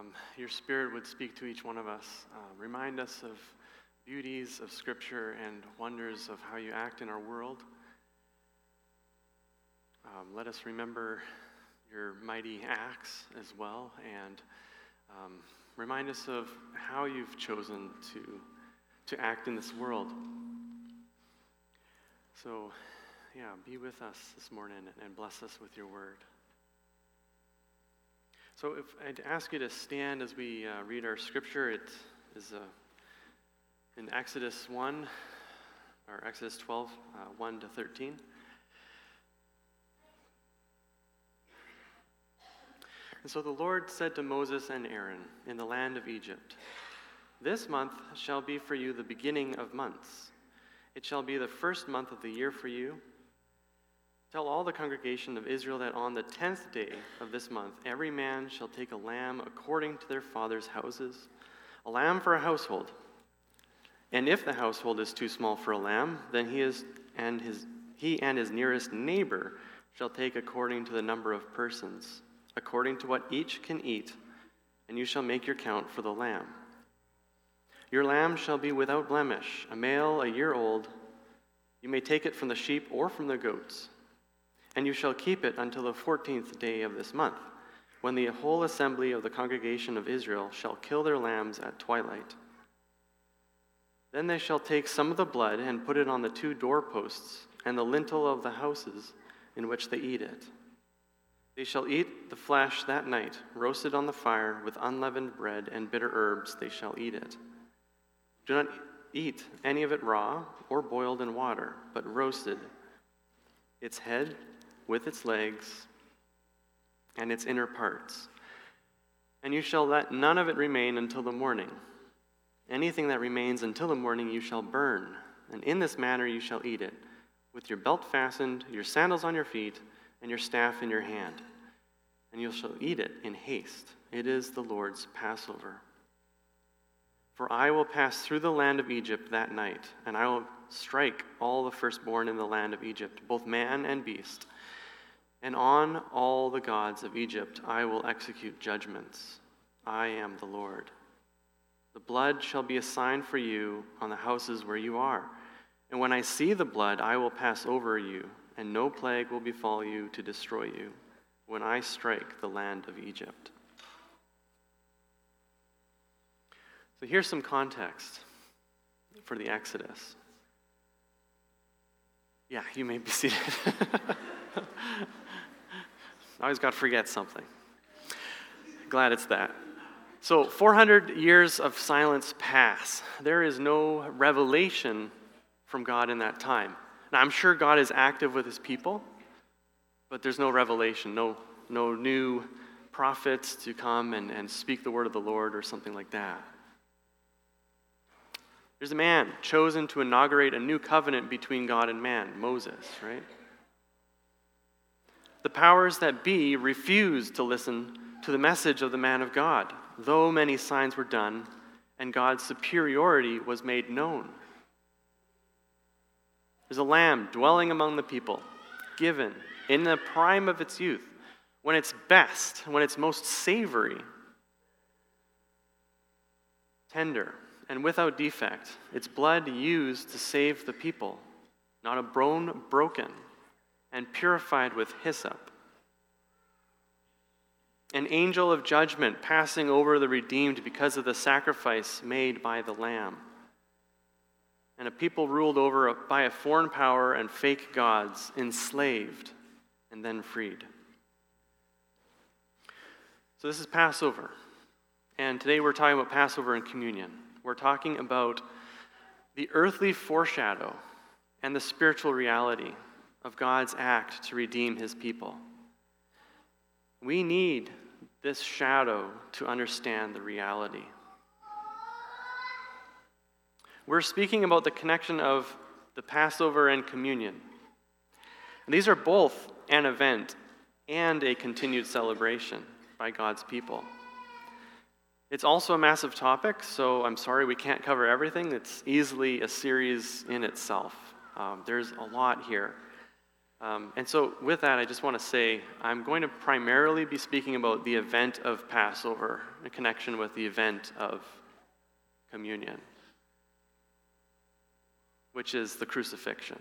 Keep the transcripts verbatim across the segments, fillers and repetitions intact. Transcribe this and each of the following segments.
um, your Spirit would speak to each one of us. Uh, remind us of beauties of Scripture and wonders of how you act in our world. Um, let us remember your mighty acts as well, and um, remind us of how you've chosen to, to act in this world. So, yeah, be with us this morning and bless us with your word. So if I'd ask you to stand as we uh, read our scripture, it is uh, in Exodus one, or Exodus twelve, uh, one to thirteen. And so the Lord said to Moses and Aaron in the land of Egypt, "This month shall be for you the beginning of months. It shall be the first month of the year for you. Tell all the congregation of Israel that on the tenth day of this month, every man shall take a lamb according to their father's houses, a lamb for a household. And if the household is too small for a lamb, then he is and his he and his nearest neighbor shall take according to the number of persons, according to what each can eat, and you shall make your count for the lamb. Your lamb shall be without blemish, a male a year old. You may take it from the sheep or from the goats. And you shall keep it until the fourteenth day of this month, when the whole assembly of the congregation of Israel shall kill their lambs at twilight. Then they shall take some of the blood and put it on the two doorposts and the lintel of the houses in which they eat it. They shall eat the flesh that night, roasted on the fire with unleavened bread and bitter herbs they shall eat it. Do not eat any of it raw or boiled in water, but roasted, its head with its legs and its inner parts. And you shall let none of it remain until the morning. Anything that remains until the morning you shall burn, and in this manner you shall eat it, with your belt fastened, your sandals on your feet, and your staff in your hand. And you shall eat it in haste. It is the Lord's Passover. For I will pass through the land of Egypt that night, and I will strike all the firstborn in the land of Egypt, both man and beast. And on all the gods of Egypt I will execute judgments. I am the Lord. The blood shall be a sign for you on the houses where you are. And when I see the blood, I will pass over you, and no plague will befall you to destroy you when I strike the land of Egypt." So here's some context for the Exodus. Yeah, you may be seated. I always got to forget something. Glad it's that. So four hundred years of silence pass. There is no revelation from God in that time. Now, I'm sure God is active with his people, but there's no revelation, no, no new prophets to come and, and speak the word of the Lord or something like that. There's a man chosen to inaugurate a new covenant between God and man, Moses, right? The powers that be refused to listen to the message of the man of God, though many signs were done and God's superiority was made known. There's a lamb dwelling among the people, given in the prime of its youth, when it's best, when it's most savory, tender, and without defect, its blood used to save the people, not a bone broken, and purified with hyssop. An angel of judgment passing over the redeemed because of the sacrifice made by the Lamb. And a people ruled over by a foreign power and fake gods, enslaved and then freed. So this is Passover. And today we're talking about Passover and communion. We're talking about the earthly foreshadow and the spiritual reality of God's act to redeem his people. We need this shadow to understand the reality. We're speaking about the connection of the Passover and communion. And these are both an event and a continued celebration by God's people. It's also a massive topic, so I'm sorry we can't cover everything. It's easily a series in itself. Um, there's a lot here. Um, and so with that, I just want to say I'm going to primarily be speaking about the event of Passover in connection with the event of communion, which is the crucifixion.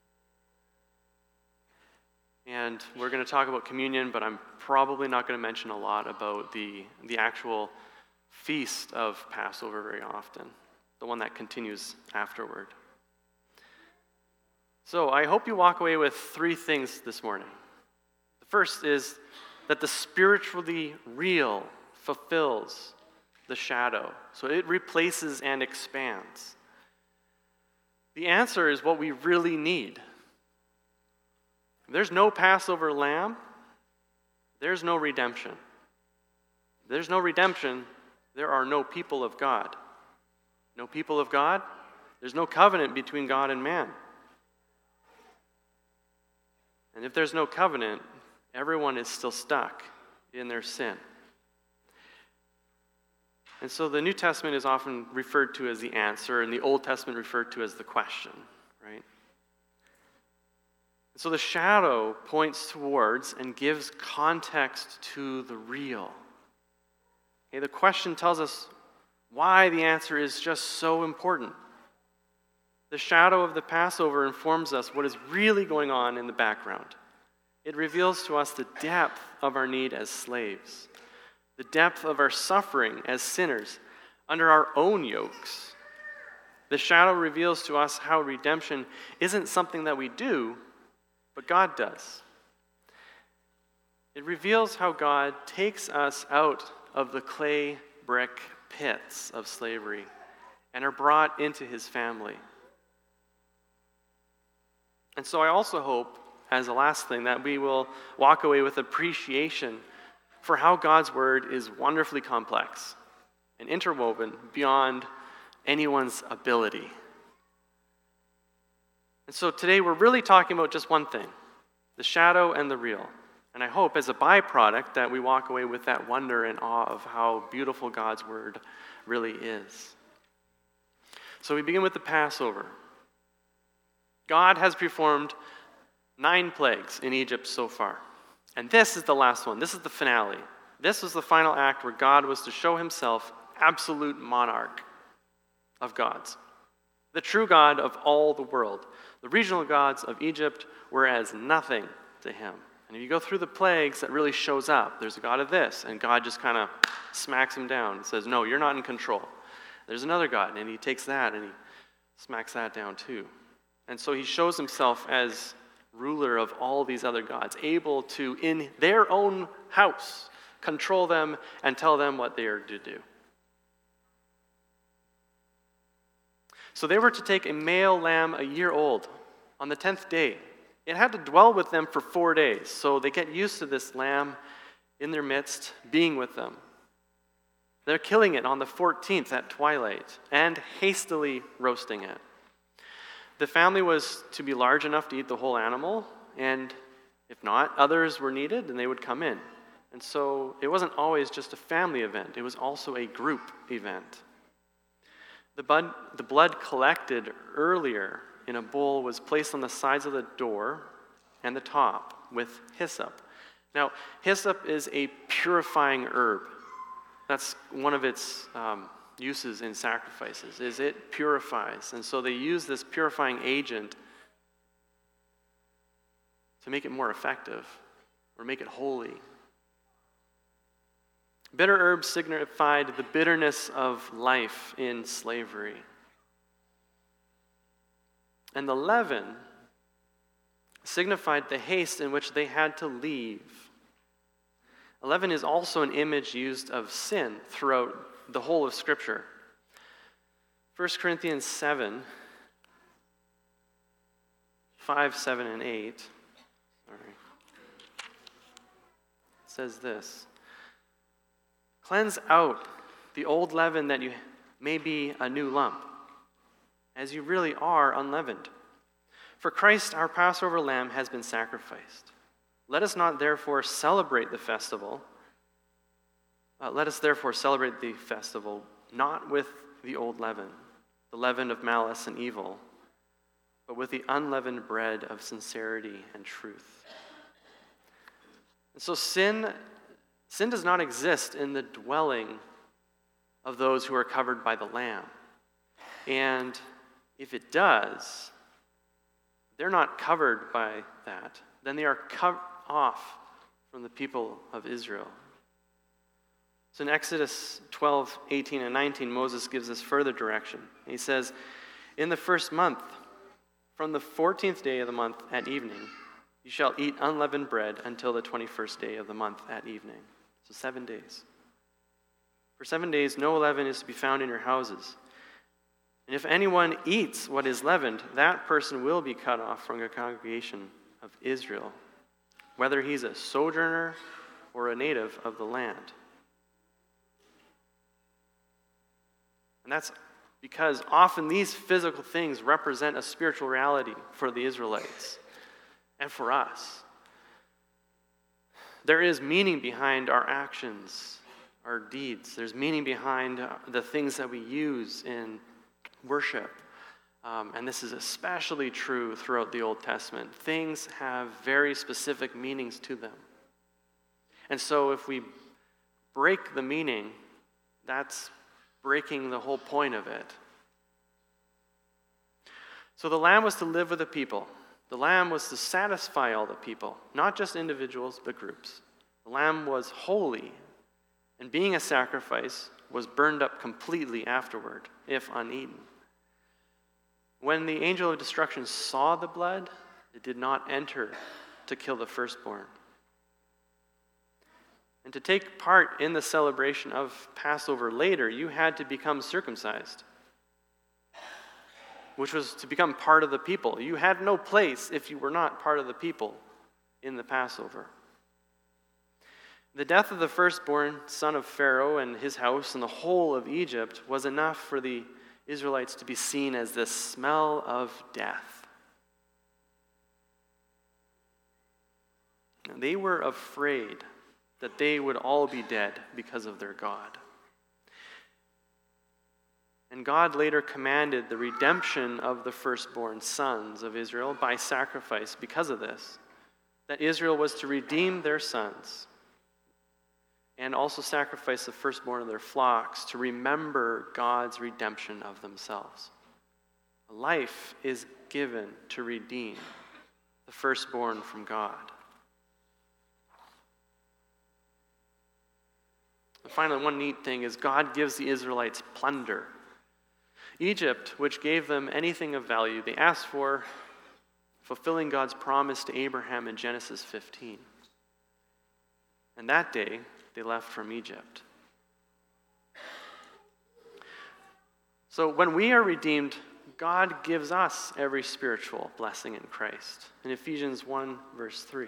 And we're going to talk about communion, but I'm probably not going to mention a lot about the, the actual feast of Passover very often, the one that continues afterward. So I hope you walk away with three things this morning. The first is that the spiritually real fulfills the shadow. So it replaces and expands. The answer is what we really need. If there's no Passover lamb, there's no redemption. If there's no redemption, there are no people of God. No people of God, there's no covenant between God and man. And if there's no covenant, everyone is still stuck in their sin. And so the New Testament is often referred to as the answer, and the Old Testament referred to as the question, right? And so the shadow points towards and gives context to the real. Okay, the question tells us why the answer is just so important. The shadow of the Passover informs us what is really going on in the background. It reveals to us the depth of our need as slaves, the depth of our suffering as sinners under our own yokes. The shadow reveals to us how redemption isn't something that we do, but God does. It reveals how God takes us out of the clay brick pits of slavery and are brought into his family. And so I also hope, as a last thing, that we will walk away with appreciation for how God's word is wonderfully complex and interwoven beyond anyone's ability. And so today we're really talking about just one thing, the shadow and the real. And I hope as a byproduct that we walk away with that wonder and awe of how beautiful God's word really is. So we begin with the Passover. God has performed nine plagues in Egypt so far. And this is the last one. This is the finale. This was the final act where God was to show himself absolute monarch of gods, the true God of all the world. The regional gods of Egypt were as nothing to him. And if you go through the plagues, that really shows up. There's a God of this, and God just kind of smacks him down and says, no, you're not in control. There's another God, and he takes that and he smacks that down too. And so he shows himself as ruler of all these other gods, able to, in their own house, control them and tell them what they are to do. So they were to take a male lamb a year old on the tenth day. It had to dwell with them for four days, so they get used to this lamb in their midst being with them. They're killing it on the fourteenth at twilight and hastily roasting it. The family was to be large enough to eat the whole animal, and if not, others were needed and they would come in. And so it wasn't always just a family event, it was also a group event. The blood, the blood collected earlier in a bowl was placed on the sides of the door and the top with hyssop. Now, hyssop is a purifying herb. That's one of its um, uses in sacrifices, is it purifies. And so they use this purifying agent to make it more effective or make it holy. Bitter herbs signified the bitterness of life in slavery. And the leaven signified the haste in which they had to leave. Leaven is also an image used of sin throughout the whole of Scripture. First Corinthians seven, five, seven, and eight sorry, says this: cleanse out the old leaven that you may be a new lump, as you really are unleavened. For Christ, our Passover lamb, has been sacrificed. Let us not therefore celebrate the festival. Uh, let us therefore celebrate the festival not with the old leaven, the leaven of malice and evil, but with the unleavened bread of sincerity and truth. And so sin, sin does not exist in the dwelling of those who are covered by the Lamb. And if it does, they're not covered by that, then they are cut off from the people of Israel. So in Exodus twelve, eighteen, and nineteen, Moses gives us further direction. He says, in the first month, from the fourteenth day of the month at evening, you shall eat unleavened bread until the twenty-first day of the month at evening. So seven days. For seven days, no leaven is to be found in your houses. And if anyone eats what is leavened, that person will be cut off from the congregation of Israel, whether he's a sojourner or a native of the land. And that's because often these physical things represent a spiritual reality for the Israelites and for us. There is meaning behind our actions, our deeds. There's meaning behind the things that we use in worship. Um, and this is especially true throughout the Old Testament. Things have very specific meanings to them. And so if we break the meaning, that's breaking the whole point of it. So the Lamb was to live with the people. The Lamb was to satisfy all the people, not just individuals, but groups. The Lamb was holy, and being a sacrifice, was burned up completely afterward, if uneaten. When the angel of destruction saw the blood, it did not enter to kill the firstborn. And to take part in the celebration of Passover later, you had to become circumcised, which was to become part of the people. You had no place if you were not part of the people in the Passover. The death of the firstborn son of Pharaoh and his house and the whole of Egypt was enough for the Israelites to be seen as the smell of death. And they were afraid that they would all be dead because of their God. And God later commanded the redemption of the firstborn sons of Israel by sacrifice because of this, that Israel was to redeem their sons and also sacrifice the firstborn of their flocks to remember God's redemption of themselves. Life is given to redeem the firstborn from God. And finally, one neat thing is God gives the Israelites plunder. Egypt, which gave them anything of value, they asked for, fulfilling God's promise to Abraham in Genesis fifteen. And that day, they left from Egypt. So when we are redeemed, God gives us every spiritual blessing in Christ. In Ephesians one, verse three.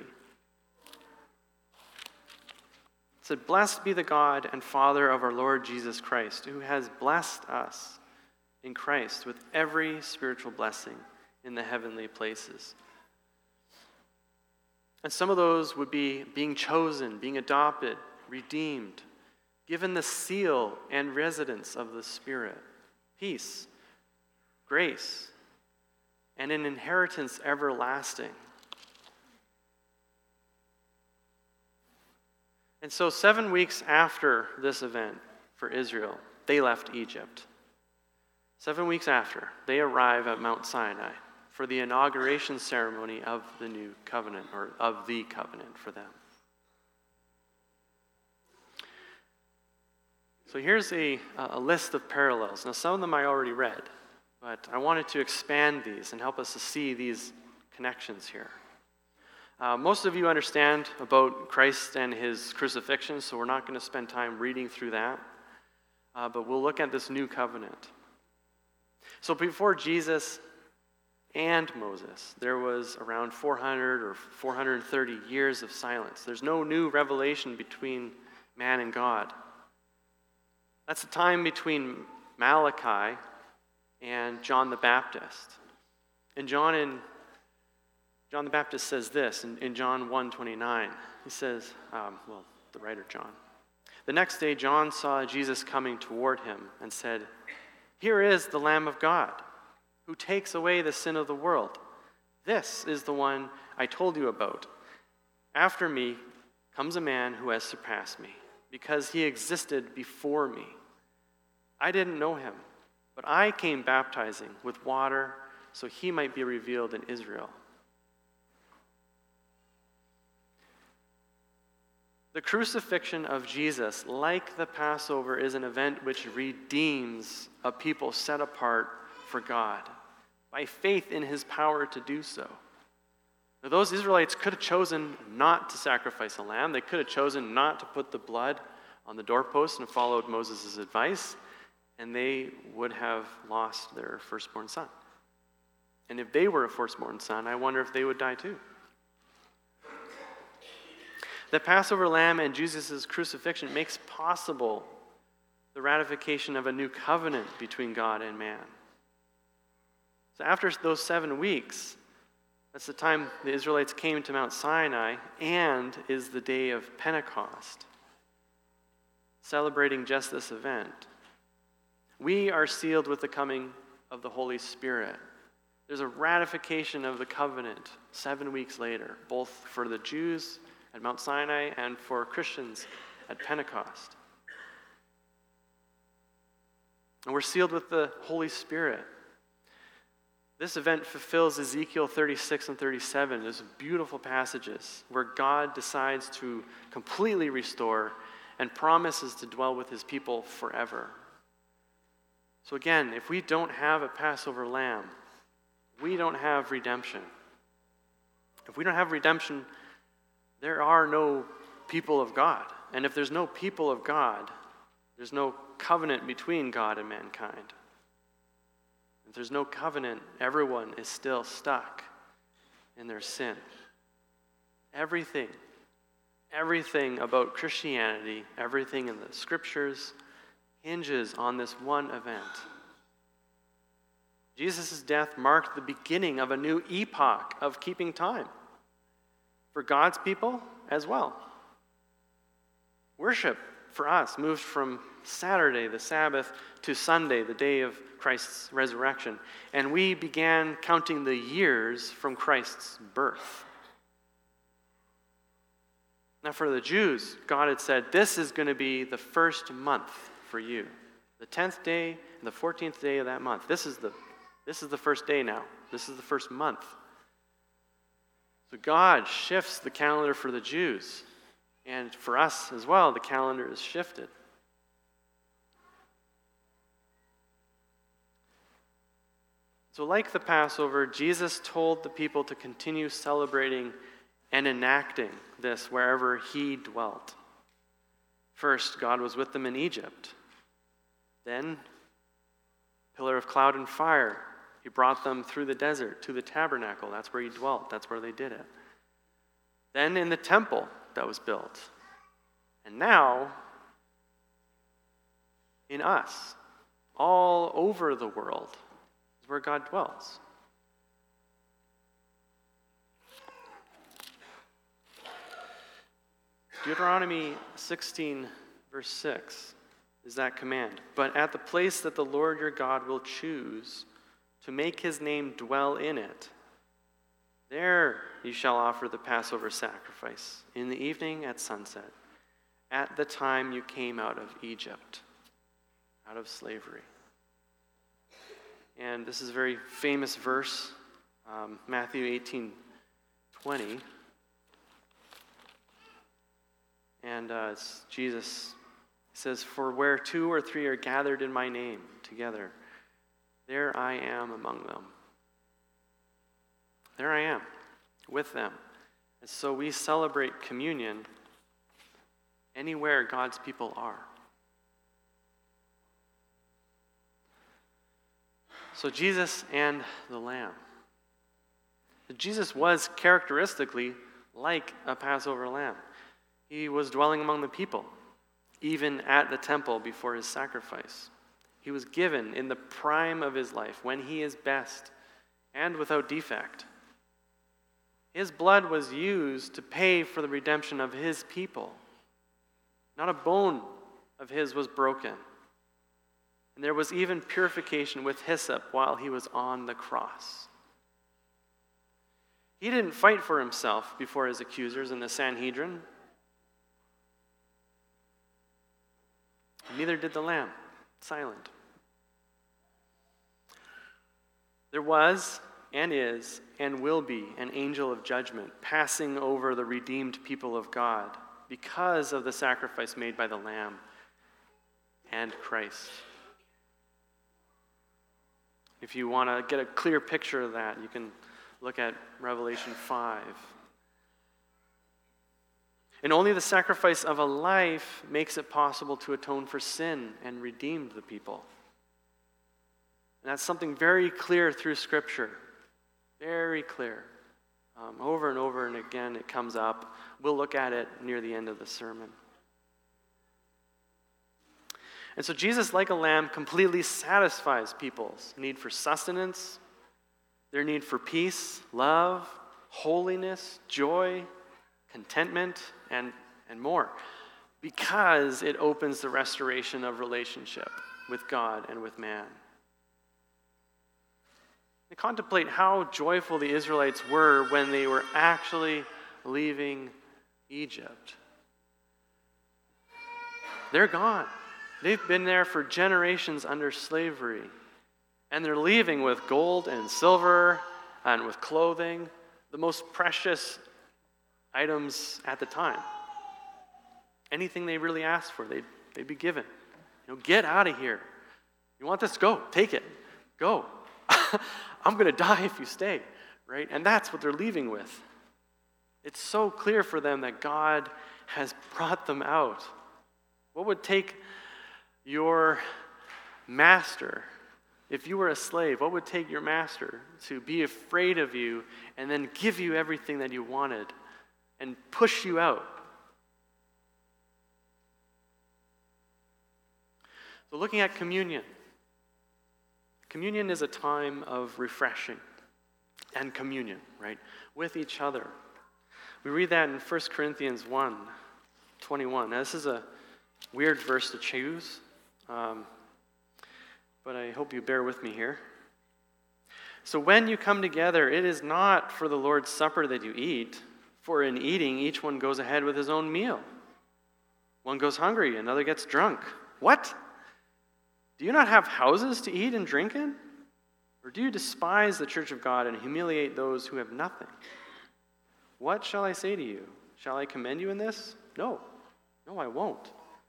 It said, "Blessed be the God and Father of our Lord Jesus Christ, who has blessed us in Christ with every spiritual blessing in the heavenly places." And some of those would be being chosen, being adopted, redeemed, given the seal and residence of the Spirit, peace, grace, and an inheritance everlasting. And so seven weeks after this event for Israel, they left Egypt. Seven weeks after, they arrive at Mount Sinai for the inauguration ceremony of the new covenant, or of the covenant for them. So here's a, a list of parallels. Now, some of them I already read, but I wanted to expand these and help us to see these connections here. Uh, most of you understand about Christ and his crucifixion, so we're not going to spend time reading through that, uh, but we'll look at this new covenant. So before Jesus and Moses, there was around four hundred or four hundred thirty years of silence. There's no new revelation between man and God. That's the time between Malachi and John the Baptist. And John in John the Baptist says this in, in John one twenty-nine. He says, um, well, the writer John. "The next day John saw Jesus coming toward him and said, 'Here is the Lamb of God, who takes away the sin of the world. This is the one I told you about. After me comes a man who has surpassed me, because he existed before me. I didn't know him, but I came baptizing with water so he might be revealed in Israel. The crucifixion of Jesus, like the Passover, is an event which redeems a people set apart for God by faith in his power to do so. Now, those Israelites could have chosen not to sacrifice a lamb. They could have chosen not to put the blood on the doorpost and followed Moses' advice, and they would have lost their firstborn son. And if they were a firstborn son, I wonder if they would die too. The Passover lamb and Jesus' crucifixion makes possible the ratification of a new covenant between God and man. So after those seven weeks, that's the time the Israelites came to Mount Sinai, and is the day of Pentecost, celebrating just this event. We are sealed with the coming of the Holy Spirit. There's a ratification of the covenant seven weeks later, both for the Jews at Mount Sinai and for Christians at Pentecost. And we're sealed with the Holy Spirit. This event fulfills Ezekiel thirty-six and thirty-seven. There's beautiful passages where God decides to completely restore and promises to dwell with his people forever. So again, if we don't have a Passover lamb, we don't have redemption. If we don't have redemption, there are no people of God. And if there's no people of God, there's no covenant between God and mankind. If there's no covenant, everyone is still stuck in their sin. Everything, everything about Christianity, everything in the scriptures hinges on this one event. Jesus' death marked the beginning of a new epoch of keeping time for God's people as well. Worship for us moved from Saturday, the Sabbath, to Sunday, the day of Christ's resurrection. And we began counting the years from Christ's birth. Now for the Jews, God had said, this is going to be the first month for you. The tenth day and the fourteenth day of that month. This is the, this is the first day now. This is the first month. So God shifts the calendar for the Jews. And for us as well, the calendar is shifted. So like the Passover, Jesus told the people to continue celebrating and enacting this wherever he dwelt. First, God was with them in Egypt. Then, pillar of cloud and fire, he brought them through the desert to the tabernacle. That's where he dwelt. That's where they did it. Then in the temple that was built. And now, in us, all over the world, is where God dwells. Deuteronomy sixteen, verse six, is that command. But at the place that the Lord your God will choose to make his name dwell in it, there you shall offer the Passover sacrifice in the evening at sunset, at the time you came out of Egypt, out of slavery. And this is a very famous verse, um, Matthew eighteen twenty. And uh, it's Jesus says, for where two or three are gathered in my name together, there I am among them. There I am with them. And so we celebrate communion anywhere God's people are. So Jesus and the Lamb. Jesus was characteristically like a Passover lamb. He was dwelling among the people, even at the temple before his sacrifice. He was given in the prime of his life, when he is best and without defect. His blood was used to pay for the redemption of his people. Not a bone of his was broken. And there was even purification with hyssop while he was on the cross. He didn't fight for himself before his accusers in the Sanhedrin. Neither did the Lamb, silent. There was and is and will be an angel of judgment passing over the redeemed people of God because of the sacrifice made by the Lamb and Christ. If you want to get a clear picture of that, you can look at Revelation five. And only the sacrifice of a life makes it possible to atone for sin and redeem the people. And that's something very clear through Scripture. Very clear. Um, over and over and again it comes up. We'll look at it near the end of the sermon. And so Jesus, like a lamb, completely satisfies people's need for sustenance, their need for peace, love, holiness, joy, contentment, and, and more, because it opens the restoration of relationship with God and with man. And contemplate how joyful the Israelites were when they were actually leaving Egypt. They're gone. They've been there for generations under slavery. And they're leaving with gold and silver and with clothing, the most precious items at the time. Anything they really asked for, they'd, they'd be given. You know, get out of here. You want this? Go. Take it. Go. I'm going to die if you stay, right? And that's what they're leaving with. It's so clear for them that God has brought them out. What would take your master, if you were a slave, what would take your master to be afraid of you and then give you everything that you wanted and push you out? So looking at communion. Communion is a time of refreshing and communion, right, with each other. We read that in First Corinthians one twenty-one. Now, this is a weird verse to choose, um, but I hope you bear with me here. So when you come together, it is not for the Lord's Supper that you eat, for in eating, each one goes ahead with his own meal. One goes hungry, another gets drunk. What? Do you not have houses to eat and drink in? Or do you despise the church of God and humiliate those who have nothing? What shall I say to you? Shall I commend you in this? No. No, I won't.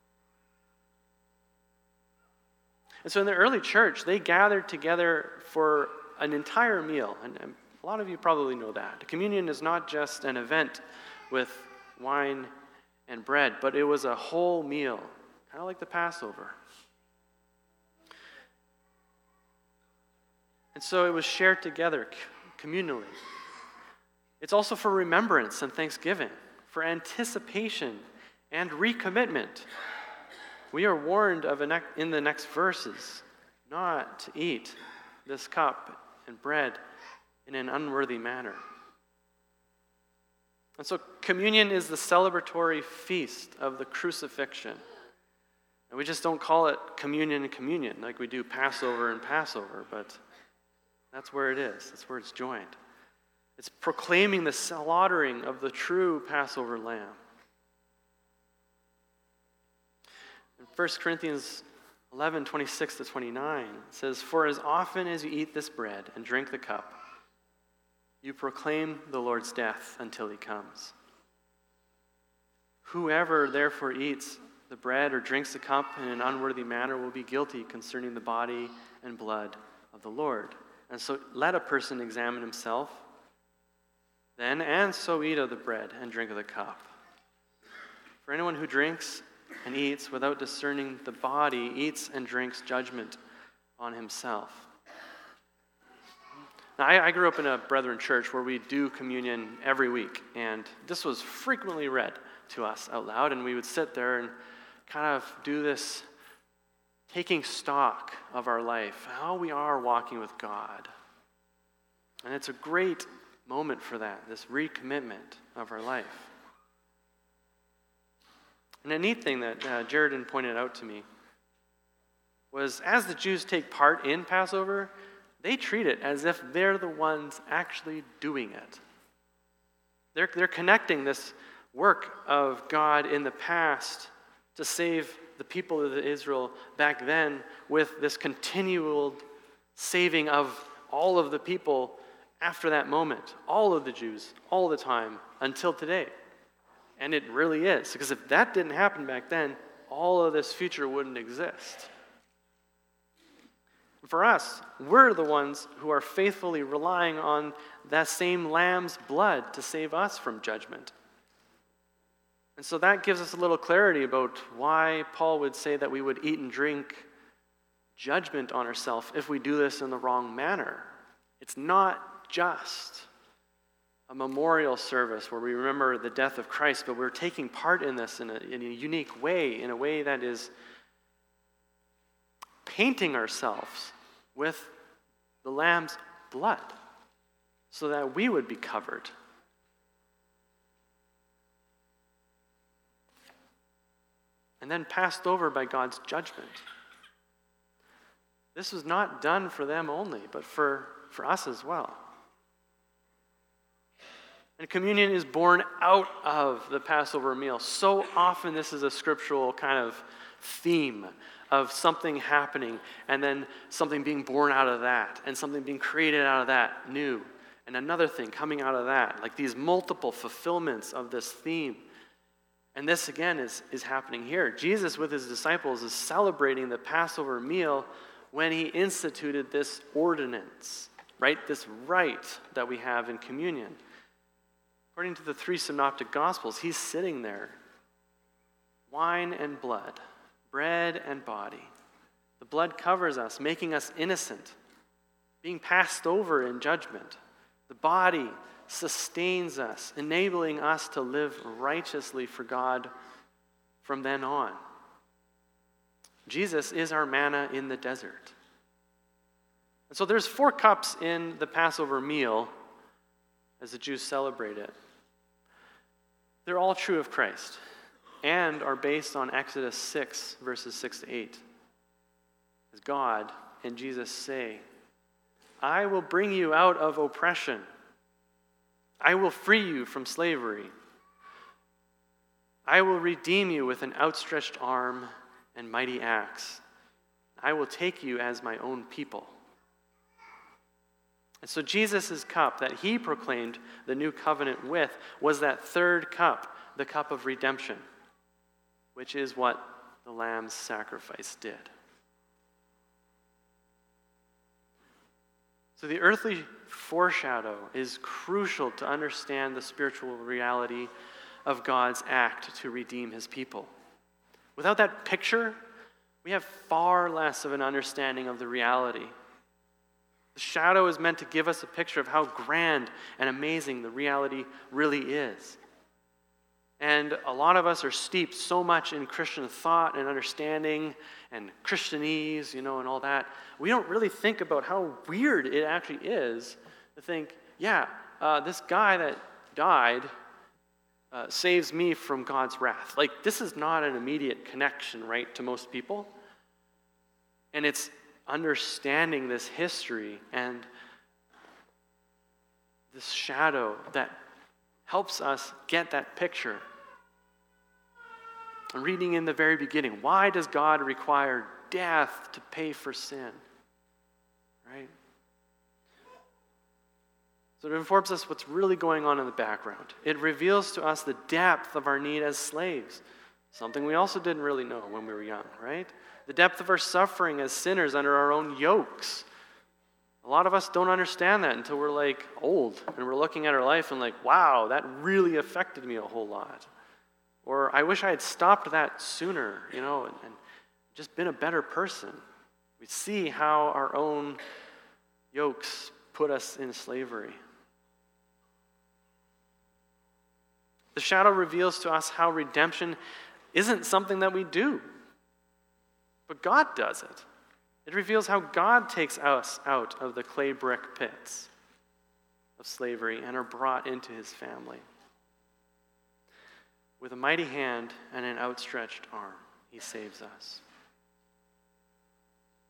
And so in the early church, they gathered together for an entire meal. And a lot of you probably know that. The communion is not just an event with wine and bread, but it was a whole meal, kind of like the Passover. And so it was shared together communally. It's also for remembrance and thanksgiving, for anticipation and recommitment. We are warned of in the next verses not to eat this cup and bread in an unworthy manner. And so communion is the celebratory feast of the crucifixion. And we just don't call it communion and communion like we do Passover and Passover, but that's where it is. That's where it's joined. It's proclaiming the slaughtering of the true Passover lamb. In First Corinthians eleven, twenty-six to twenty-nine, it says, "For as often as you eat this bread and drink the cup, you proclaim the Lord's death until he comes. Whoever therefore eats the bread or drinks the cup in an unworthy manner will be guilty concerning the body and blood of the Lord. And so let a person examine himself then, and so eat of the bread and drink of the cup. For anyone who drinks and eats without discerning the body eats and drinks judgment on himself." Now, I, I grew up in a Brethren church where we do communion every week, and this was frequently read to us out loud, and we would sit there and kind of do this taking stock of our life, how we are walking with God. And it's a great moment for that, this recommitment of our life. And a neat thing that uh, Jared pointed out to me was was as the Jews take part in Passover, they treat it as if they're the ones actually doing it. They're, they're connecting this work of God in the past to save the people of Israel back then with this continual saving of all of the people after that moment, all of the Jews, all the time, until today. And it really is, because if that didn't happen back then, all of this future wouldn't exist. For us, we're the ones who are faithfully relying on that same lamb's blood to save us from judgment. And so that gives us a little clarity about why Paul would say that we would eat and drink judgment on ourselves if we do this in the wrong manner. It's not just a memorial service where we remember the death of Christ, but we're taking part in this in a, in a unique way, in a way that is painting ourselves with the Lamb's blood so that we would be covered. And then passed over by God's judgment. This was not done for them only, but for, for us as well. And communion is born out of the Passover meal. So often this is a scriptural kind of theme of something happening and then something being born out of that and something being created out of that new and another thing coming out of that. Like these multiple fulfillments of this theme. And this again is, is happening here. Jesus with his disciples is celebrating the Passover meal when he instituted this ordinance, right? This rite that we have in communion. According to the three synoptic gospels, he's sitting there. Wine and blood, bread and body. The blood covers us, making us innocent, being passed over in judgment. The body sustains us, enabling us to live righteously for God from then on. Jesus is our manna in the desert. And so there's four cups in the Passover meal as the Jews celebrate it. They're all true of Christ and are based on Exodus six, verses six to eight. As God and Jesus say, I will bring you out of oppression. I will free you from slavery. I will redeem you with an outstretched arm and mighty axe. I will take you as my own people. And so Jesus' cup that he proclaimed the new covenant with was that third cup, the cup of redemption, which is what the Lamb's sacrifice did. So the earthly foreshadow is crucial to understand the spiritual reality of God's act to redeem his people. Without that picture, we have far less of an understanding of the reality. The shadow is meant to give us a picture of how grand and amazing the reality really is. And a lot of us are steeped so much in Christian thought and understanding and Christianese, you know, and all that. We don't really think about how weird it actually is to think, yeah, uh, this guy that died uh, saves me from God's wrath. Like, this is not an immediate connection, right, to most people. And it's understanding this history and this shadow that helps us get that picture. I'm reading in the very beginning, why does God require death to pay for sin? Right? So it informs us what's really going on in the background. It reveals to us the depth of our need as slaves, something we also didn't really know when we were young, right? The depth of our suffering as sinners under our own yokes. A lot of us don't understand that until we're like old and we're looking at our life and like, wow, that really affected me a whole lot. Or I wish I had stopped that sooner, you know, and, and just been a better person. We see how our own yokes put us in slavery. The shadow reveals to us how redemption isn't something that we do, but God does it. It reveals how God takes us out of the clay brick pits of slavery and are brought into his family. With a mighty hand and an outstretched arm, he saves us.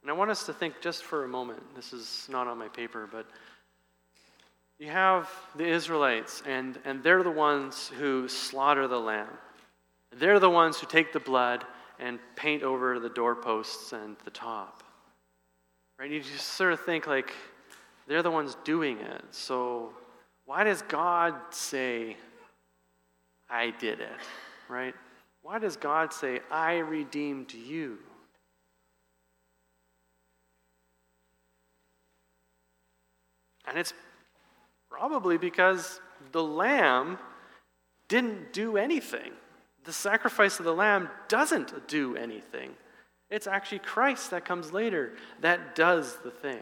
And I want us to think just for a moment, this is not on my paper, but you have the Israelites, and, and they're the ones who slaughter the lamb. They're the ones who take the blood and paint over the doorposts and the top. Right? You just sort of think like they're the ones doing it. So why does God say, I did it? Right? Why does God say, I redeemed you? And it's probably because the lamb didn't do anything. The sacrifice of the lamb doesn't do anything. It's actually Christ that comes later that does the thing.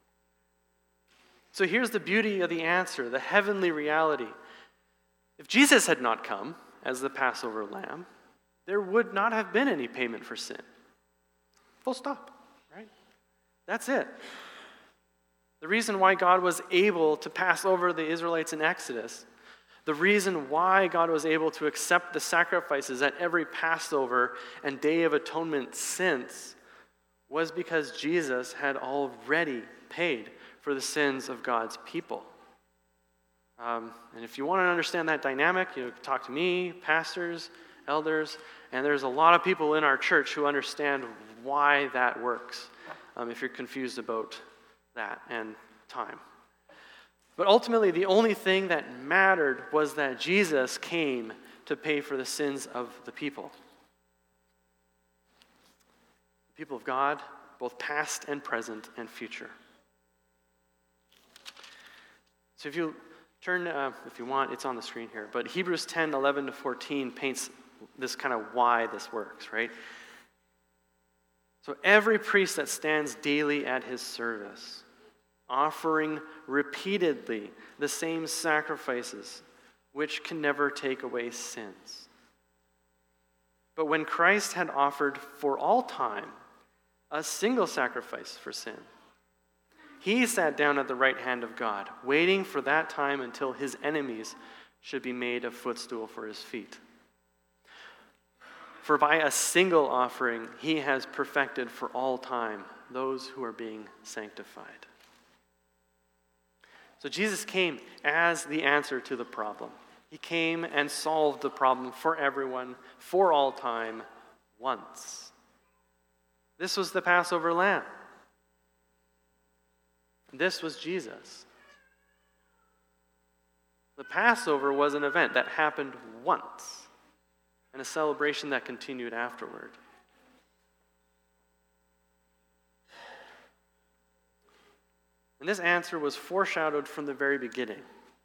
So here's the beauty of the answer, the heavenly reality. If Jesus had not come as the Passover lamb, there would not have been any payment for sin. Full stop, right? That's it. The reason why God was able to pass over the Israelites in Exodus, the reason why God was able to accept the sacrifices at every Passover and Day of Atonement since, was because Jesus had already paid for the sins of God's people. Um, and if you want to understand that dynamic, you know, talk to me, pastors, elders, and there's a lot of people in our church who understand why that works, um, if you're confused about that and time. But ultimately, the only thing that mattered was that Jesus came to pay for the sins of the people. The people of God, both past and present and future. So if you turn, uh, if you want, it's on the screen here, but Hebrews ten, eleven to fourteen paints this kind of why this works, right? So every priest that stands daily at his service, offering repeatedly the same sacrifices, which can never take away sins. But when Christ had offered for all time a single sacrifice for sin, he sat down at the right hand of God, waiting for that time until his enemies should be made a footstool for his feet. For by a single offering he has perfected for all time those who are being sanctified. So Jesus came as the answer to the problem. He came and solved the problem for everyone, for all time, once. This was the Passover lamb. This was Jesus. The Passover was an event that happened once, and a celebration that continued afterward. And this answer was foreshadowed from the very beginning.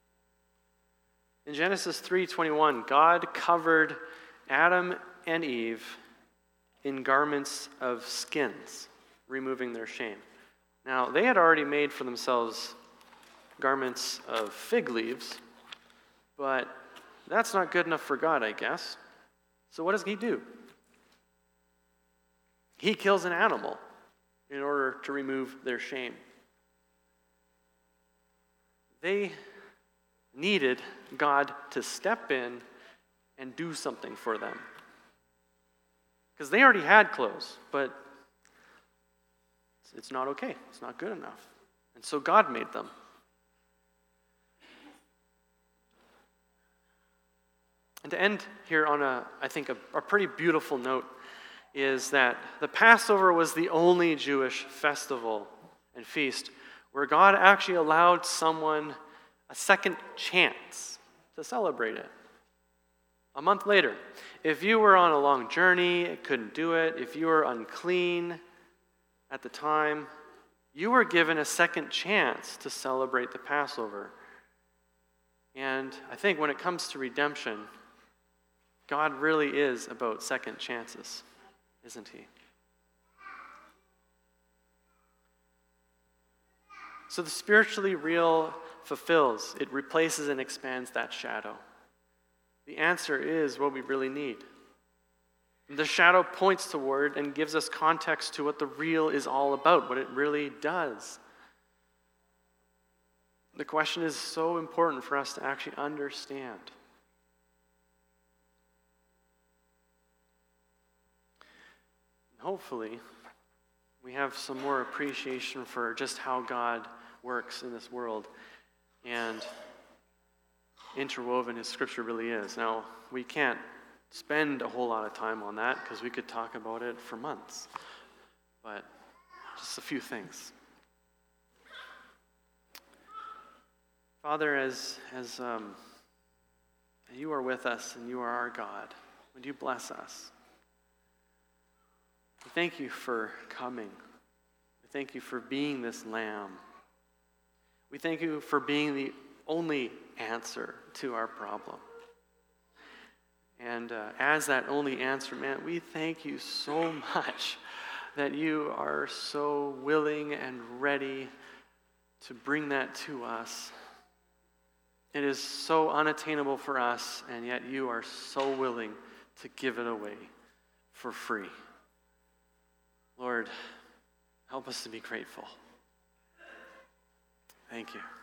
In Genesis three twenty-one, God covered Adam and Eve in garments of skins, removing their shame. Now, they had already made for themselves garments of fig leaves, but that's not good enough for God, I guess. So what does he do? He kills an animal in order to remove their shame. They needed God to step in and do something for them. Because they already had clothes, but it's not okay. It's not good enough. And so God made them. And to end here on a, I think, a, a pretty beautiful note is that the Passover was the only Jewish festival and feast where God actually allowed someone a second chance to celebrate it. A month later, if you were on a long journey, couldn't do it, if you were unclean at the time, you were given a second chance to celebrate the Passover. And I think when it comes to redemption, God really is about second chances, isn't he? So the spiritually real fulfills, it replaces and expands that shadow. The answer is what we really need. The shadow points toward and gives us context to what the real is all about, what it really does. The question is so important for us to actually understand. Hopefully, We have some more appreciation for just how God works in this world and interwoven his scripture really is. Now, we can't spend a whole lot of time on that because we could talk about it for months, but just a few things. Father, as, as um, you are with us and you are our God, would you bless us? We thank you for coming. We thank you for being this lamb. We thank you for being the only answer to our problem. And uh, as that only answer, man, we thank you so much that you are so willing and ready to bring that to us. It is so unattainable for us, and yet you are so willing to give it away for free. Lord, help us to be grateful. Thank you.